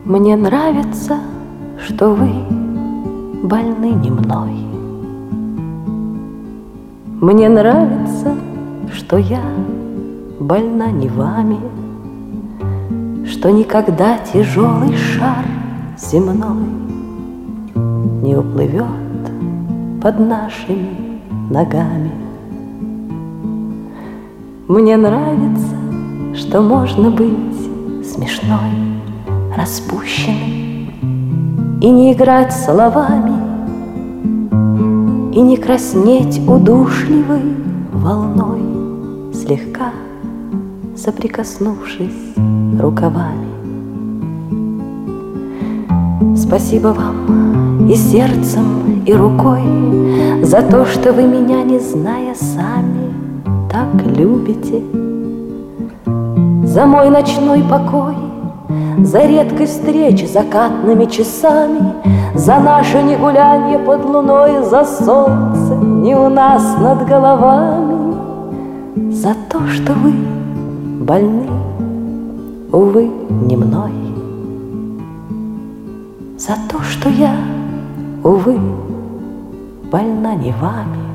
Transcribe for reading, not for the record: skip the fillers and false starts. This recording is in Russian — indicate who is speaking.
Speaker 1: Мне нравится, что вы больны не мной. Мне нравится, что я больна не вами, что никогда тяжелый шар земной не уплывет под нашими ногами. Мне нравится, что можно быть смешной, распущенной и не играть словами, и не краснеть удушливой волной, слегка соприкоснувшись рукавами. Спасибо вам и сердцем, и рукой за то, что вы меня, не зная сами, так любите. За мой ночной покой, за редкость встреч закатными часами, за наше негулянье под луной, за солнце не у нас над головами, за то, что вы больны, увы, не мной, за то, что я, увы, больна не вами.